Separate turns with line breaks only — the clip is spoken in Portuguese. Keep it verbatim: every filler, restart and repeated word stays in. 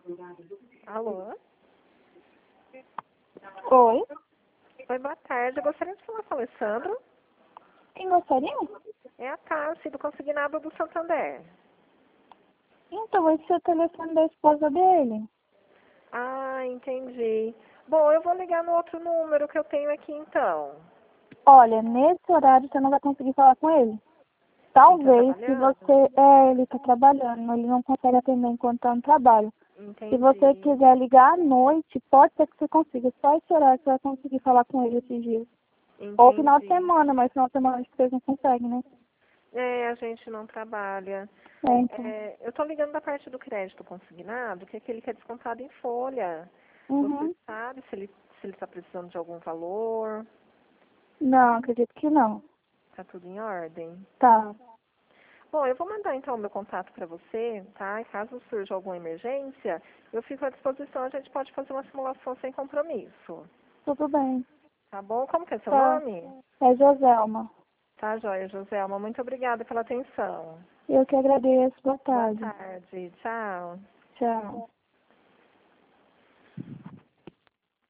Alô?
Oi,
Oi, boa tarde. Eu gostaria de falar com o Alessandro.
quem gostaria?
É a Tassi, do Consignado do Santander.
Então, esse é o telefone da esposa dele.
Ah, entendi. Bom, eu vou ligar no outro número que eu tenho aqui, então.
Olha, nesse horário você não vai conseguir falar com ele.
Ele tá
Talvez, se
trabalhando?
você... É, ele tá trabalhando, ele não consegue atender enquanto tá no trabalho. Se você
Entendi.
quiser ligar à noite, pode ser que você consiga. Só esse horário que você vai conseguir falar com ele esses dias. Ou final de
Entendi.
semana, mas final de semana acho que vocês não conseguem, né?
É, a gente não trabalha.
É, então.
É, eu tô ligando da parte do crédito consignado, que é aquele que é descontado em folha. Você
Uhum.
sabe se ele se ele está precisando de algum valor?
Não, acredito que não.
Tá tudo em ordem?
Tá.
Bom, eu vou mandar então o meu contato para você, tá? E caso surja alguma emergência, eu fico à disposição, a gente pode fazer uma simulação sem compromisso.
Tudo bem.
Tá bom? Como que é seu
Tá.
nome?
É Joselma.
Tá, joia, Joselma. Muito obrigada pela atenção.
Eu que agradeço. Boa
Boa
tarde.
tarde. Tchau.
Tchau.